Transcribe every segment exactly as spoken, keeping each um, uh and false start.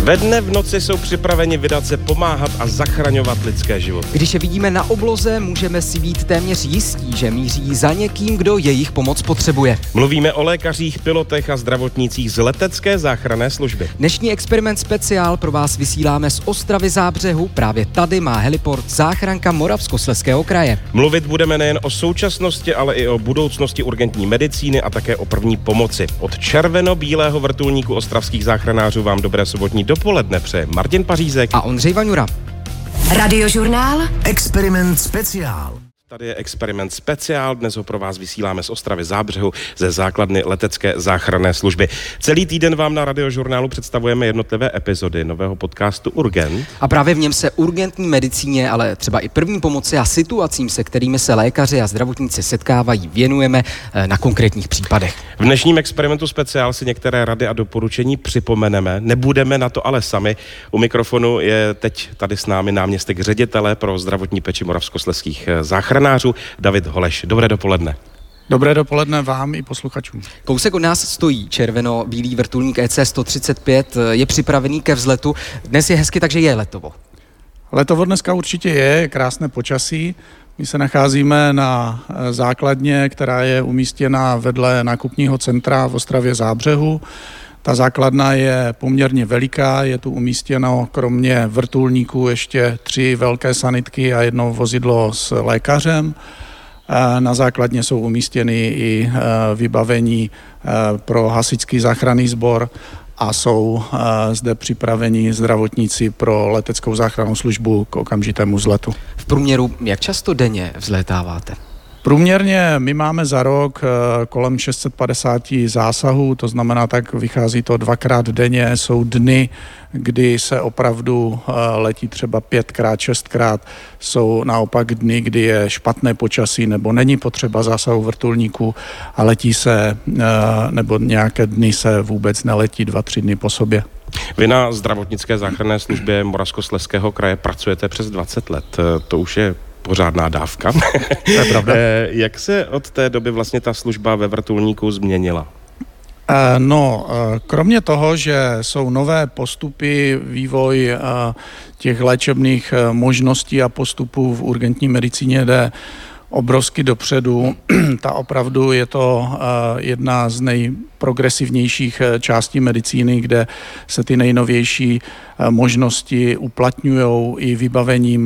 Ve dne v noci jsou připraveni vydat se pomáhat a zachraňovat lidské životy. Když je vidíme na obloze, můžeme si být téměř jistí, že míří za někým, kdo jejich pomoc potřebuje. Mluvíme o lékařích, pilotech a zdravotnících z letecké záchranné služby. Dnešní experiment speciál pro vás vysíláme z Ostravy Zábřehu. Právě tady má heliport záchranka Moravskoslezského kraje. Mluvit budeme nejen o současnosti, ale i o budoucnosti urgentní medicíny a také o první pomoci. Od červeno-bílého vrtulníku ostravských záchranářů vám dobré sobotní dopoledne přeje Martin Pařízek a Ondřej Vaňura. Radiožurnál Experiment speciál. Tady je experiment speciál, dnes ho pro vás vysíláme z Ostravy Zábřehu ze základny letecké záchranné služby. Celý týden vám na Radiožurnálu představujeme jednotlivé epizody nového podcastu Urgent. A právě v něm se urgentní medicíně, ale třeba i první pomoci a situacím, se kterými se lékaři a zdravotníci setkávají, věnujeme na konkrétních případech. V dnešním experimentu speciál si některé rady a doporučení připomeneme, nebudeme na to ale sami. U mikrofonu je teď tady s námi náměstek ředitele pro zdravotní péči moravskoslezských záchranářů David Holeš. Dobré dopoledne. Dobré dopoledne vám i posluchačům. Kousek od nás stojí červeno-bílý vrtulník E C sto třicet pět, je připravený ke vzletu. Dnes je hezky, takže je letovo. Letovo dneska určitě je, krásné počasí. My se nacházíme na základně, která je umístěna vedle nákupního centra v Ostravě Zábřehu. Ta základna je poměrně veliká, je tu umístěno kromě vrtulníků ještě tři velké sanitky a jedno vozidlo s lékařem. Na základně jsou umístěny i vybavení pro hasičský záchranný sbor a jsou zde připraveni zdravotníci pro leteckou záchrannou službu k okamžitému vzletu. V průměru jak často denně vzlétáváte? Průměrně my máme za rok kolem šest set padesát zásahů, to znamená, tak vychází to dvakrát denně. Jsou dny, kdy se opravdu letí třeba pětkrát, šestkrát. Jsou naopak dny, kdy je špatné počasí nebo není potřeba zásahu vrtulníků a letí se, nebo nějaké dny se vůbec neletí dva, tři dny po sobě. Vy na zdravotnické záchranné službě Moravskoslezského kraje pracujete přes dvacet let. To už je pořádná dávka. To je pravda. Jak se od té doby vlastně ta služba ve vrtulníku změnila? No, kromě toho, že jsou nové postupy, vývoj těch léčebných možností a postupů v urgentní medicíně jde obrovsky dopředu. Ta opravdu je to jedna z nejprogresivnějších částí medicíny, kde se ty nejnovější možnosti uplatňují i vybavením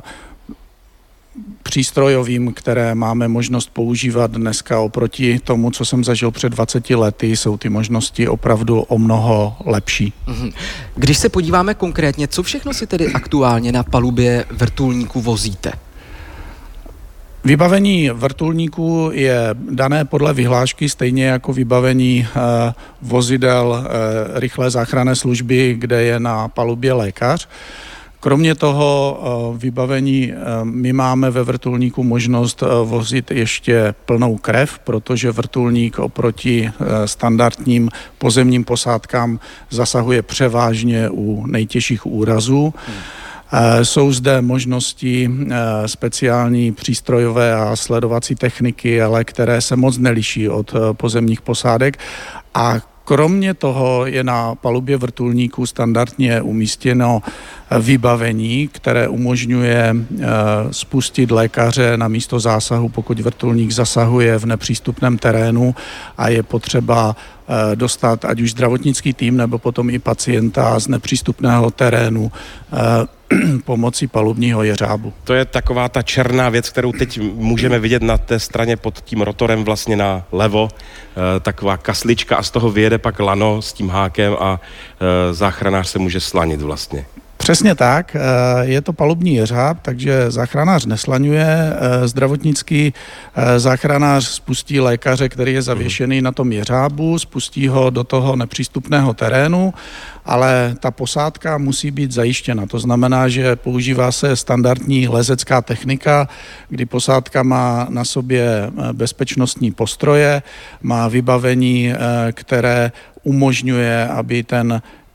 přístrojovým, které máme možnost používat dneska oproti tomu, co jsem zažil před dvaceti lety, jsou ty možnosti opravdu o mnoho lepší. Když se podíváme konkrétně, co všechno si tedy aktuálně na palubě vrtulníku vozíte? Vybavení vrtulníků je dané podle vyhlášky, stejně jako vybavení eh, vozidel eh, rychlé záchranné služby, kde je na palubě lékař. Kromě toho vybavení my máme ve vrtulníku možnost vozit ještě plnou krev, protože vrtulník oproti standardním pozemním posádkám zasahuje převážně u nejtěžších úrazů. Hmm. Jsou zde možnosti speciální přístrojové a sledovací techniky, ale které se moc neliší od pozemních posádek. A kromě toho je na palubě vrtulníku standardně umístěno vybavení, které umožňuje spustit lékaře na místo zásahu, pokud vrtulník zasahuje v nepřístupném terénu a je potřeba dostat ať už zdravotnický tým nebo potom i pacienta z nepřístupného terénu pomocí palubního jeřábu. To je taková ta černá věc, kterou teď můžeme vidět na té straně pod tím rotorem vlastně na levo, taková kaslička a z toho vyjede pak lano s tím hákem a záchranář se může slanit vlastně. Přesně tak, je to palubní jeřáb, takže záchranář neslaňuje, zdravotnický záchranář spustí lékaře, který je zavěšený na tom jeřábu, spustí ho do toho nepřístupného terénu, ale ta posádka musí být zajištěna. To znamená, že používá se standardní lezecká technika, kdy posádka má na sobě bezpečnostní postroje, má vybavení, které umožňuje, aby ten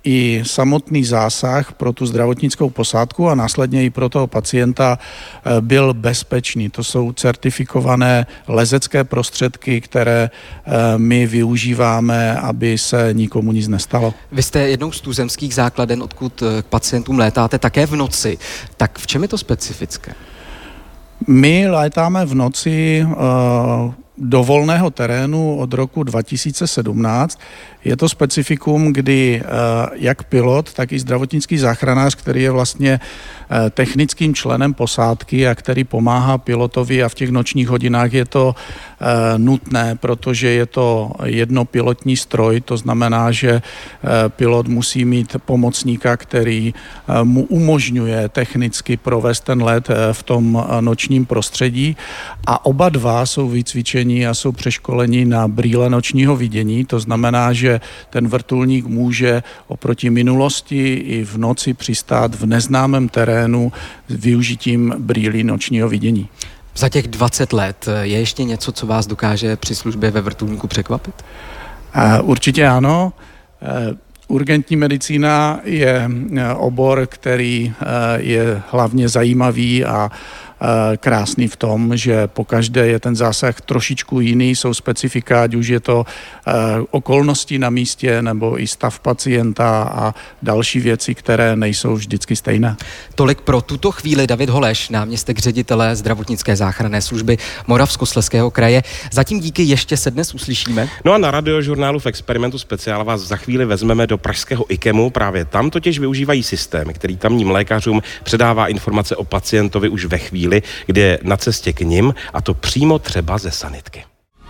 i samotný zásah pro tu zdravotnickou posádku a následně i pro toho pacienta byl bezpečný. To jsou certifikované lezecké prostředky, které my využíváme, aby se nikomu nic nestalo. Vy jste jednou z tuzemských základen, odkud k pacientům létáte také v noci. Tak v čem je to specifické? My létáme v noci uh, do volného terénu od roku dva tisíce sedmnáct. Je to specifikum, kdy jak pilot, tak i zdravotnický záchranář, který je vlastně technickým členem posádky a který pomáhá pilotovi, a v těch nočních hodinách je to nutné, protože je to jednopilotní stroj, to znamená, že pilot musí mít pomocníka, který mu umožňuje technicky provést ten let v tom nočním prostředí, a oba dva jsou vycvičeni a jsou přeškoleni na brýle nočního vidění, to znamená, že ten vrtulník může oproti minulosti i v noci přistát v neznámém terénu s využitím brýlí nočního vidění. Za těch dvacet let je ještě něco, co vás dokáže při službě ve vrtulníku překvapit? Určitě ano. Urgentní medicína je obor, který je hlavně zajímavý a krásný v tom, že pokaždé je ten zásah trošičku jiný, jsou specifika, ať už je to okolnosti na místě nebo i stav pacienta a další věci, které nejsou vždycky stejné. Tolik pro tuto chvíli David Holeš, náměstek ředitele zdravotnické záchranné služby Moravskoslezského kraje. Zatím díky, ještě se dnes uslyšíme. No a na Radiožurnálu v Experimentu speciál vás za chvíli vezmeme do pražského IKEMu. Právě tam totiž využívají systém, který tamním lékařům předává informace o pacientovi už ve chvíli, kdy je na cestě k nim, a to přímo třeba ze sanitky.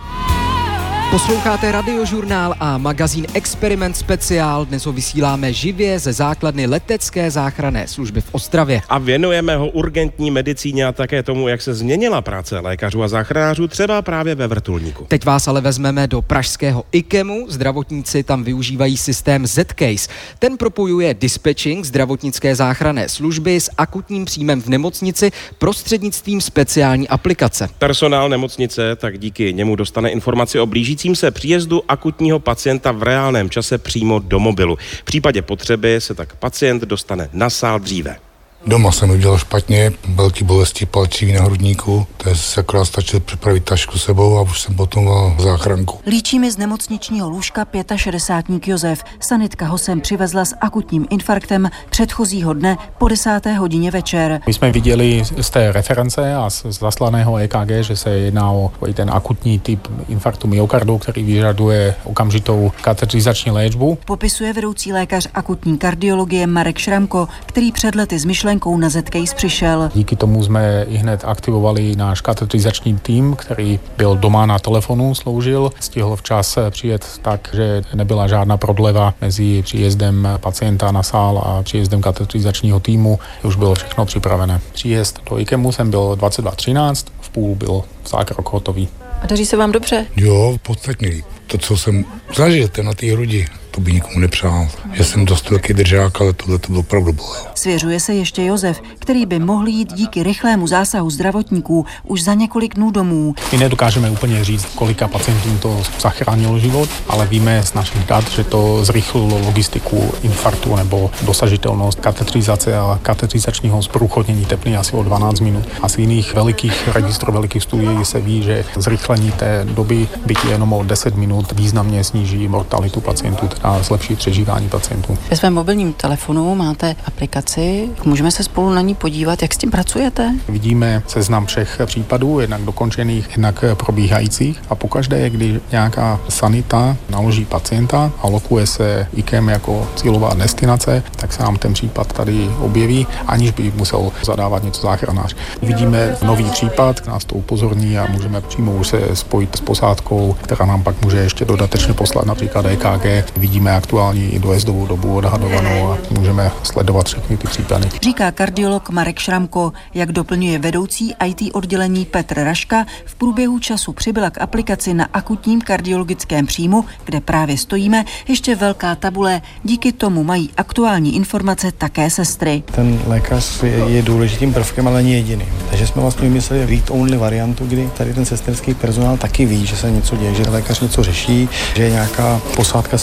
Posloucháte Radiožurnál a magazín Experiment speciál. Dnes ho vysíláme živě ze základny letecké záchranné služby v Ostravě. A věnujeme ho urgentní medicíně a také tomu, jak se změnila práce lékařů a záchranářů třeba právě ve vrtulníku. Teď vás ale vezmeme do pražského IKEMu. Zdravotníci tam využívají systém Z-Case. Ten propojuje dispatching zdravotnické záchranné služby s akutním příjmem v nemocnici prostřednictvím speciální aplikace. Personál nemocnice tak díky němu dostane informaci o blížící se příjezdu akutního pacienta v reálném čase přímo do mobilu. V případě potřeby se tak pacient dostane na sál dříve. Doma jsem udělal špatně, velký bolesti palčík na hrudníku, takže se akorát stačil připravit tašku sebou a už jsem potom dal záchranku. Líčí mi z nemocničního lůžka šedesátník Josef. Sanitka ho sem přivezla s akutním infarktem předchozího dne po desáté hodině večer. My jsme viděli z té reference a z zaslaného E K G, že se jedná o ten akutní typ infarktu myokardu, který vyžaduje okamžitou katetrizační léčbu. Popisuje vedoucí lékař akutní kardiologie Marek Šramko, který před lety s myšlenkou na Z-Case přišel. Díky tomu jsme i hned aktivovali náš katetrizační tým, který byl doma na telefonu, sloužil. Stihl včas přijet tak, že nebyla žádná prodleva mezi příjezdem pacienta na sál a příjezdem katetrizačního týmu. Už bylo všechno připravené. Příjezd do IKEMu jsem byl dvacet dva třináct, v půl byl zákrok hotový. A daří se vám dobře? Jo, podstatně líp. To, co jsem zažil, ten na té hrudi, to by nikomu nepřál. Že jsem dost velký držák, ale tohle to bylo opravdu bolelo. Svěřuje se ještě Josef, který by mohl jít díky rychlému zásahu zdravotníků už za několik dnů domů. My nedokážeme úplně říct, kolika pacientům to zachránilo život, ale víme z našich dat, že to zrychlilo logistiku infarktu nebo dosažitelnost katetrizace a katetrizačního zprůchodnění tepny asi o dvanáct minut. A z jiných velikých registrů, velikých studií se ví, že zrychlení té doby, byť jenom o deset minut, významně sníží mortalitu pacientů, teda zlepší přežívání pacientů. Ve svém mobilním telefonu máte aplikaci, můžeme se spolu na ní podívat, jak s tím pracujete? Vidíme seznam všech případů, jednak dokončených, jednak probíhajících, a pokaždé, když nějaká sanita naloží pacienta a lokuje se IKEM jako cílová destinace, tak se nám ten případ tady objeví, aniž by musel zadávat něco záchranář. Vidíme nový případ, nás to upozorní a můžeme přímo už se spojit s posádkou, která nám pak může ještě dodatečně poslat například E K G. Vidíme aktuální i dojezdovou dobu odhadovanou a můžeme sledovat všechny ty případy. Říká kardiolog Marek Šramko. Jak doplňuje vedoucí I T oddělení Petr Raška, v průběhu času přibyla k aplikaci na akutním kardiologickém příjmu, kde právě stojíme, ještě velká tabule. Díky tomu mají aktuální informace také sestry. Ten lékař je, je důležitým prvkem, ale není jediný. Takže jsme vlastně vymysleli read-only variantu, kdy tady ten sesterský personál taky ví, že se něco děje, že lékař něco řeší, že je nějaká posádka sem na cestě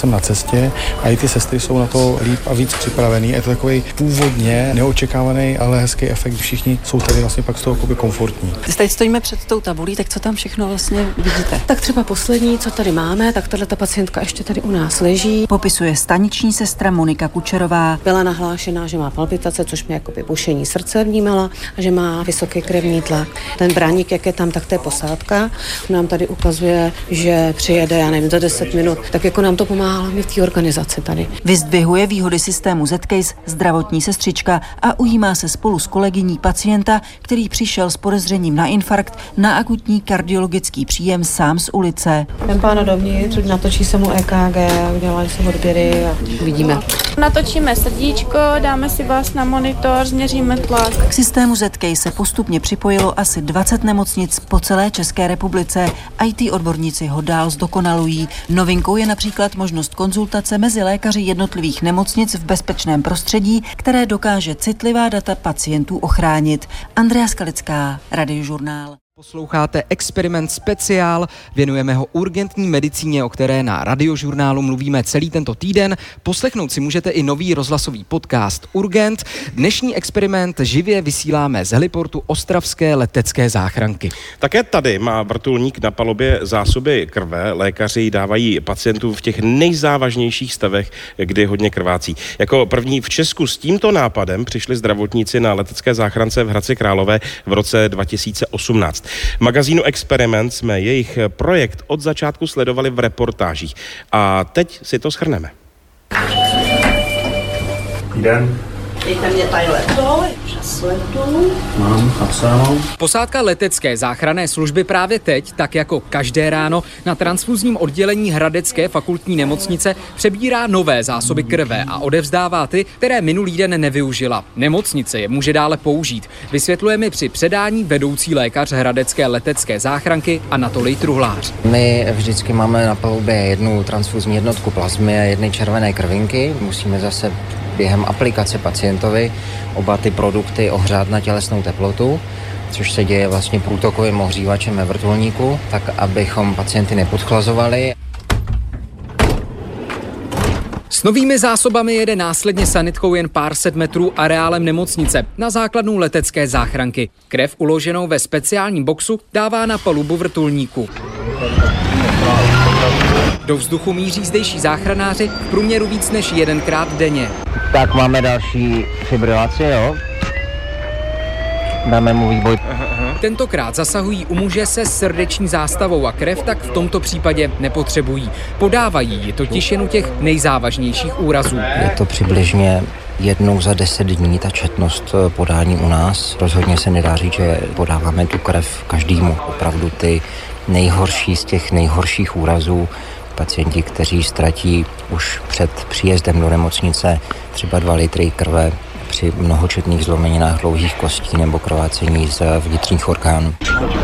místě a i ty sestry jsou na to líp a víc připravený. Je to takový původně neočekávaný, ale hezký efekt. Všichni jsou tady vlastně pak z toho komfortní. Teď stojíme před tou tabulí, tak co tam všechno vlastně vidíte? Tak třeba poslední, co tady máme, tak tato pacientka ještě tady u nás leží. Popisuje staniční sestra Monika Kučerová. Byla nahlášená, že má palpitace, což mi jakoby bušení srdce vnímala a že má vysoký krevní tlak. Ten bráník, jak je tam, tak to je posádka. Nám tady ukazuje, že přijede, já nevím, za deset minut. Tak jako nám to pomáhá hlavně v té organizaci tady. Vyzdvihuje výhody systému Z-Case zdravotní sestřička a ujímá se spolu s kolegyní pacienta, který přišel s podezřením na infarkt na akutní kardiologický příjem sám z ulice. Ten pán dovnitř, natočí se mu E K G, udělají se odběry a uvidíme. Natočíme srdíčko, dáme si vás na monitor, změříme tlak. K systému Z-Case se postupně připojilo asi dvacet nemocnic po celé České republice. í té odborníci ho dál zdokonalují. Novinkou je například možnost konzultace mezi lékaři jednotlivých nemocnic v bezpečném prostředí, které dokáže citlivá data pacientů ochránit. Andrea Skalická, Radiožurnál. Posloucháte Experiment speciál, věnujeme ho urgentní medicíně, o které na Radiožurnálu mluvíme celý tento týden. Poslechnout si můžete i nový rozhlasový podcast Urgent. Dnešní experiment živě vysíláme z heliportu ostravské letecké záchranky. Také tady má vrtulník na palubě zásoby krve. Lékaři ji dávají pacientům v těch nejzávažnějších stavech, kdy hodně krvácí. Jako první v Česku s tímto nápadem přišli zdravotníci na letecké záchrance v Hradci Králové v roce dva tisíce osmnáct. V magazínu Experiment jsme jejich projekt od začátku sledovali v reportážích. A teď si to shrneme. Den. Dejte mě tady leto, přes leto. Mám napsáno. Posádka letecké záchranné služby právě teď, tak jako každé ráno, na transfuzním oddělení Hradecké fakultní nemocnice přebírá nové zásoby krve a odevzdává ty, které minulý den nevyužila. Nemocnice je může dále použít. Vysvětluje mi při předání vedoucí lékař Hradecké letecké záchranky Anatolij Truhlář. My vždycky máme na palubě jednu transfuzní jednotku plazmy a jedny červené krvinky. Musíme zase během aplikace pacientovi oba ty produkty ohřát na tělesnou teplotu, což se děje vlastně průtokovým ohřívačem ve vrtulníku, tak abychom pacienty nepodchlazovali. S novými zásobami jede následně sanitkou jen pár set metrů areálem nemocnice na základnu letecké záchranky. Krev uloženou ve speciálním boxu dává na palubu vrtulníku. Do vzduchu míří zdejší záchranáři v průměru víc než jedenkrát denně. Tak máme další fibrilaci, jo? Dáme mu výboj. Tentokrát zasahují u muže se srdeční zástavou a krev tak v tomto případě nepotřebují. Podávají ji totiž jen u těch nejzávažnějších úrazů. Je to přibližně jednou za deset dní ta četnost podání u nás. Rozhodně se nedá říct, že podáváme tu krev každému. Opravdu ty nejhorší z těch nejhorších úrazů, pacienti, kteří ztratí už před příjezdem do nemocnice třeba dva litry krve při mnohočetných zlomeninách dlouhých kostí nebo krvácení z vnitřních orgánů.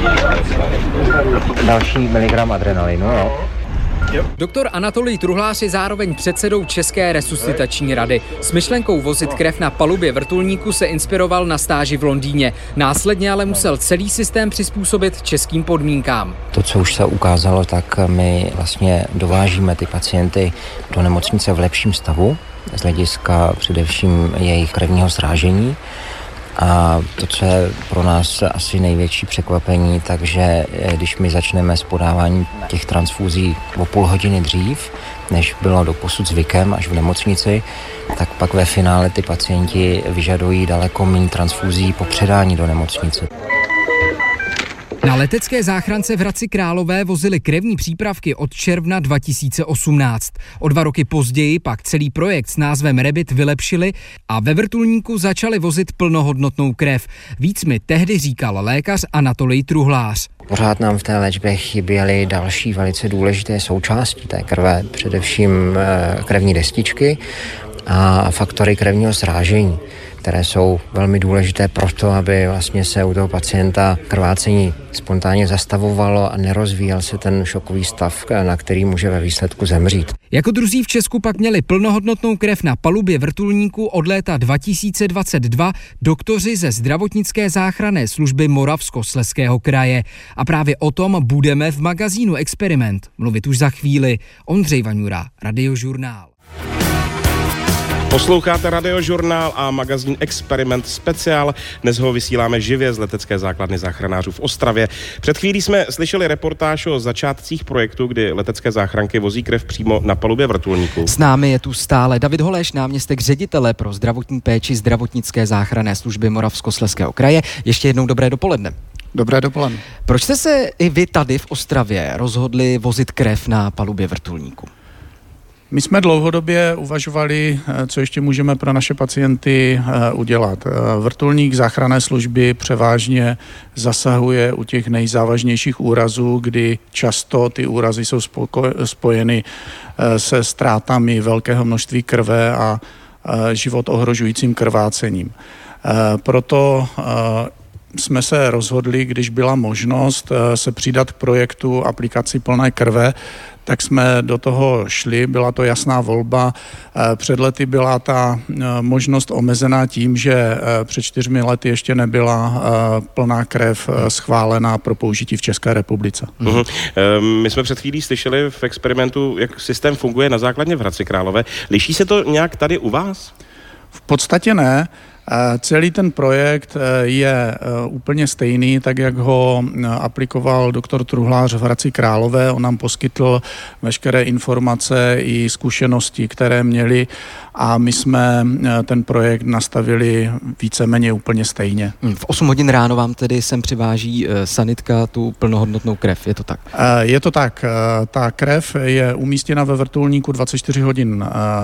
Další miligram adrenalinu, jo. Doktor Anatolij Truhlář je zároveň předsedou České resuscitační rady. S myšlenkou vozit krev na palubě vrtulníku se inspiroval na stáži v Londýně. Následně ale musel celý systém přizpůsobit českým podmínkám. To, co už se ukázalo, tak my vlastně dovážíme ty pacienty do nemocnice v lepším stavu, z hlediska především jejich krevního srážení. A to, co je pro nás asi největší překvapení, takže když my začneme s podáváním těch transfúzí o půl hodiny dřív, než bylo doposud zvykem až v nemocnici, tak pak ve finále ty pacienti vyžadují daleko méně transfúzí po předání do nemocnice. Na letecké záchrance v Hradci Králové vozili krevní přípravky od června dva tisíce osmnáct. O dva roky později pak celý projekt s názvem Rebit vylepšili a ve vrtulníku začali vozit plnohodnotnou krev. Víc mi tehdy říkal lékař Anatolij Truhlář. Pořád nám v té léčbě chyběly další velice důležité součásti té krve, především krevní destičky a faktory krevního srážení. které jsou velmi důležité proto, aby vlastně se u toho pacienta krvácení spontánně zastavovalo a nerozvíjel se ten šokový stav, na který může ve výsledku zemřít. Jako druzí v Česku pak měli plnohodnotnou krev na palubě vrtulníku od léta dva tisíce dvacet dva doktoři ze zdravotnické záchranné služby Moravskoslezského kraje. A právě o tom budeme v magazínu Experiment mluvit už za chvíli. Ondřej Vaňura, Radiožurnál. Posloucháte Radiožurnál a magazín Experiment speciál. Dnes ho vysíláme živě z letecké základny záchranářů v Ostravě. Před chvílí jsme slyšeli reportáž o začátcích projektu, kdy letecké záchranky vozí krev přímo na palubě vrtulníku. S námi je tu stále David Holeš, náměstek ředitele pro zdravotní péči zdravotnické záchranné služby Moravskoslezského kraje. Ještě jednou dobré dopoledne. Dobré dopoledne. Proč jste se i vy tady v Ostravě rozhodli vozit krev na palubě vrtulníku? My jsme dlouhodobě uvažovali, co ještě můžeme pro naše pacienty udělat. Vrtulník záchranné služby převážně zasahuje u těch nejzávažnějších úrazů, kdy často ty úrazy jsou spojeny se ztrátami velkého množství krve a život ohrožujícím krvácením. Proto jsme se rozhodli, když byla možnost se přidat k projektu aplikaci plné krve, tak jsme do toho šli, byla to jasná volba. Před lety byla ta možnost omezená tím, že před čtyřmi lety ještě nebyla plná krev schválená pro použití v České republice. Uhum. My jsme před chvílí slyšeli v Experimentu, jak systém funguje na základně v Hradci Králové. Liší se to nějak tady u vás? V podstatě ne. Celý ten projekt je úplně stejný, tak jak ho aplikoval doktor Truhlář v Hradci Králové. On nám poskytl veškeré informace i zkušenosti, které měli, a my jsme ten projekt nastavili víceméně úplně stejně. V osm hodin ráno vám tedy sem přiváží sanitka tu plnohodnotnou krev, je to tak? Je to tak. Ta krev je umístěna ve vrtulníku dvacet čtyři hodin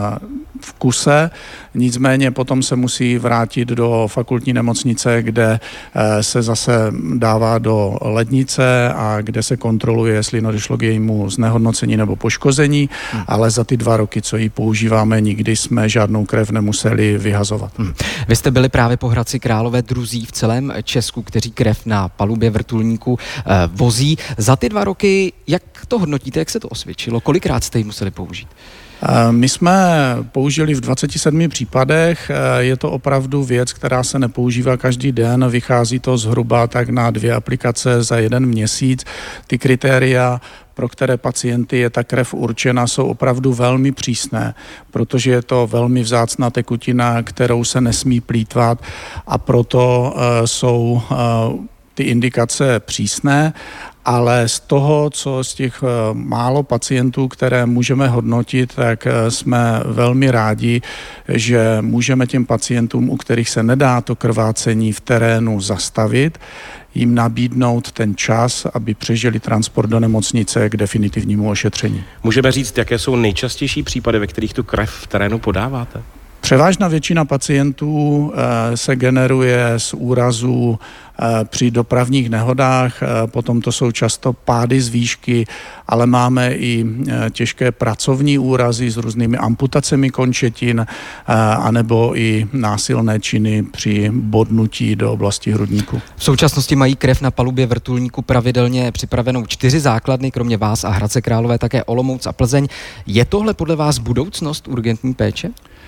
v kuse, nicméně potom se musí vrátit do fakultní nemocnice, kde se zase dává do lednice a kde se kontroluje, jestli nedošlo k jejímu znehodnocení nebo poškození, hmm. ale za ty dva roky, co ji používáme, nikdy jsme žádnou krev nemuseli vyhazovat. Hmm. Vy jste byli právě po Hradci Králové druzí v celém Česku, kteří krev na palubě vrtulníku eh, vozí. Za ty dva roky, jak to hodnotíte, jak se to osvědčilo? Kolikrát jste ji museli použít? My jsme použili v dvaceti sedmi případech, je to opravdu věc, která se nepoužívá každý den, vychází to zhruba tak na dvě aplikace za jeden měsíc. Ty kritéria, pro které pacienty je ta krev určena, jsou opravdu velmi přísné, protože je to velmi vzácná tekutina, kterou se nesmí plýtvat, a proto uh, jsou uh, ty indikace přísné. Ale z toho, co z těch málo pacientů, které můžeme hodnotit, tak jsme velmi rádi, že můžeme těm pacientům, u kterých se nedá to krvácení v terénu zastavit, jim nabídnout ten čas, aby přežili transport do nemocnice k definitivnímu ošetření. Můžeme říct, jaké jsou nejčastější případy, ve kterých tu krev v terénu podáváte? Převážná většina pacientů se generuje z úrazů při dopravních nehodách, potom to jsou často pády z výšky, ale máme i těžké pracovní úrazy s různými amputacemi končetin, anebo i násilné činy při bodnutí do oblasti hrudníku. V současnosti mají krev na palubě vrtulníku pravidelně připravenou čtyři základny, kromě vás a Hradce Králové také Olomouc a Plzeň. Je tohle podle vás budoucnost urgentní péče?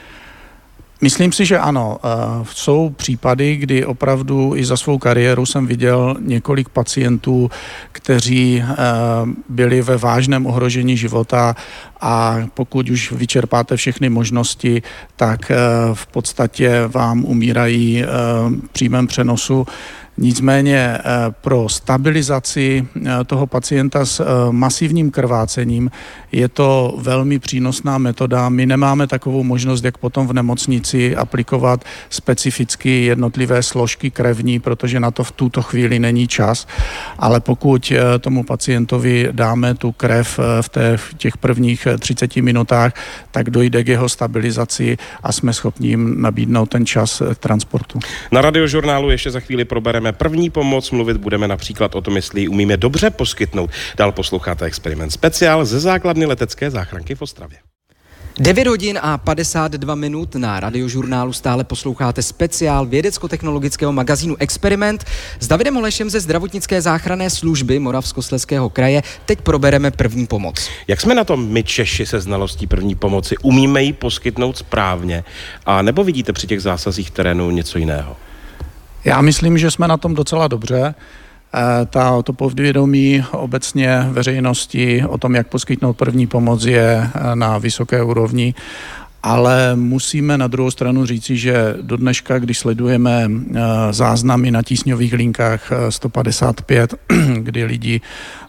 Myslím si, že ano. Jsou případy, kdy opravdu i za svou kariéru jsem viděl několik pacientů, kteří byli ve vážném ohrožení života, a pokud už vyčerpáte všechny možnosti, tak v podstatě vám umírají v přímém přenosu. Nicméně pro stabilizaci toho pacienta s masivním krvácením je to velmi přínosná metoda. My nemáme takovou možnost, jak potom v nemocnici aplikovat specificky jednotlivé složky krevní, protože na to v tuto chvíli není čas. Ale pokud tomu pacientovi dáme tu krev v, té, v těch prvních třiceti minutách, tak dojde k jeho stabilizaci a jsme schopni jim nabídnout ten čas transportu. Na Radiožurnálu ještě za chvíli probereme první pomoc, mluvit budeme například o tom, jestli umíme dobře poskytnout. Dál posloucháte Experiment speciál ze základny letecké záchranky v Ostravě. devět hodin a padesát dva minut na Radiožurnálu stále posloucháte speciál vědecko-technologického magazínu Experiment. S Davidem Holešem ze zdravotnické záchranné služby Moravskoslezského kraje teď probereme první pomoc. Jak jsme na tom my Češi se znalostí první pomoci? Umíme ji poskytnout správně? A nebo vidíte při těch zásazích terénu něco jiného? Já myslím, že jsme na tom docela dobře. Ta, to povědomí obecně veřejnosti o tom, jak poskytnout první pomoc, je na vysoké úrovni, ale musíme na druhou stranu říci, že do dneška, když sledujeme záznamy na tísňových linkách sto padesát pět, kdy lidi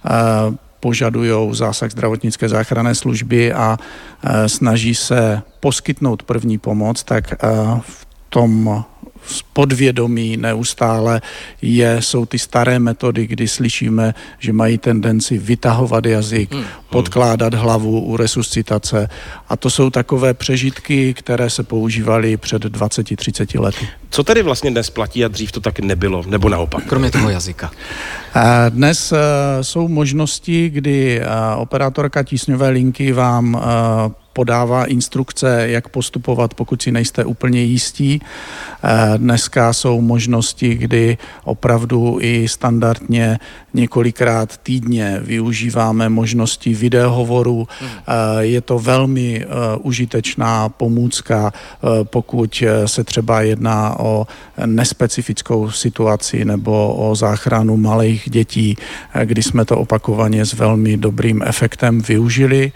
požadují zásah zdravotnické záchranné služby a snaží se poskytnout první pomoc, tak v tom podvědomí neustále je, jsou ty staré metody, kdy slyšíme, že mají tendenci vytahovat jazyk, hmm. podkládat hlavu u resuscitace, a to jsou takové přežitky, které se používaly před dvaceti třiceti lety. Co tedy vlastně dnes platí a dřív to tak nebylo, nebo naopak? Kromě toho jazyka. Dnes jsou možnosti, kdy operátorka tísňové linky vám podává instrukce, jak postupovat, pokud si nejste úplně jistí. Dneska jsou možnosti, kdy opravdu i standardně několikrát týdně využíváme možnosti videohovoru. Je to velmi užitečná pomůcka, pokud se třeba jedná o nespecifickou situaci nebo o záchranu malých dětí, kdy jsme to opakovaně s velmi dobrým efektem využili.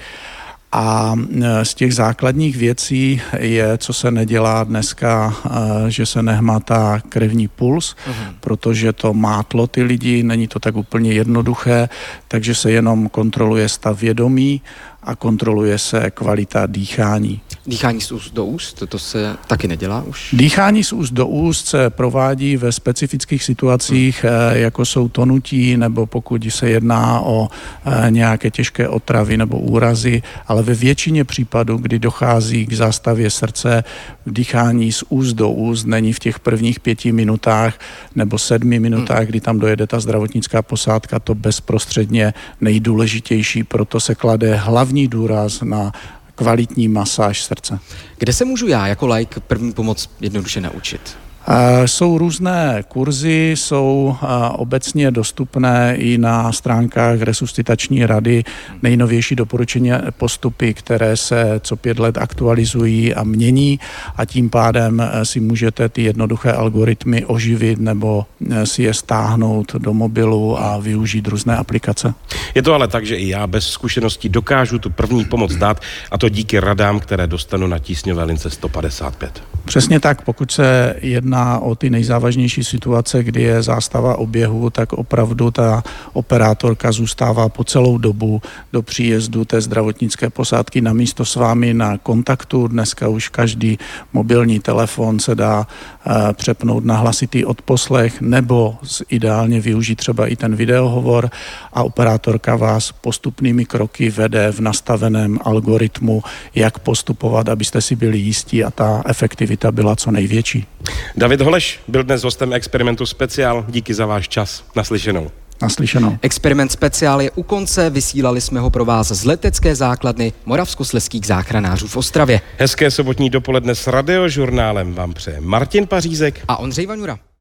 A z těch základních věcí je, co se nedělá dneska, že se nehmatá krevní puls, uhum. protože to mátlo ty lidi, není to tak úplně jednoduché, takže se jenom kontroluje stav vědomí a kontroluje se kvalita dýchání. Dýchání z úst do úst, to se taky nedělá už? Dýchání z úst do úst se provádí ve specifických situacích, hmm. jako jsou tonutí, nebo pokud se jedná o nějaké těžké otravy nebo úrazy, ale ve většině případů, kdy dochází k zástavě srdce, dýchání z úst do úst není v těch prvních pěti minutách nebo sedmi minutách, hmm. kdy tam dojede ta zdravotnická posádka, to bezprostředně nejdůležitější, proto se klade hlavní důraz na kvalitní masáž srdce. Kde se můžu já jako laik první pomoc jednoduše naučit? Jsou různé kurzy, jsou obecně dostupné i na stránkách resuscitační rady nejnovější doporučení postupy, které se co pět let aktualizují a mění, a tím pádem si můžete ty jednoduché algoritmy oživit nebo si je stáhnout do mobilu a využít různé aplikace. Je to ale tak, že i já bez zkušeností dokážu tu první pomoc dát, a to díky radám, které dostanu na tísňové lince sto padesát pět. Přesně tak, pokud se jedná o ty nejzávažnější situace, kdy je zástava oběhu, tak opravdu ta operátorka zůstává po celou dobu do příjezdu té zdravotnické posádky na místo s vámi na kontaktu. Dneska už každý mobilní telefon se dá uh, přepnout na hlasitý odposlech nebo ideálně využít třeba i ten videohovor, a operátorka vás postupnými kroky vede v nastaveném algoritmu, jak postupovat, abyste si byli jistí a ta efektivita byla co největší. David Holeš byl dnes hostem Experimentu Speciál. Díky za váš čas. Naslyšenou. Naslyšenou. Experiment Speciál je u konce. Vysílali jsme ho pro vás z letecké základny Moravskoslezských záchranářů v Ostravě. Hezké sobotní dopoledne s Radiožurnálem vám přeje Martin Pařízek a Ondřej Vaňura.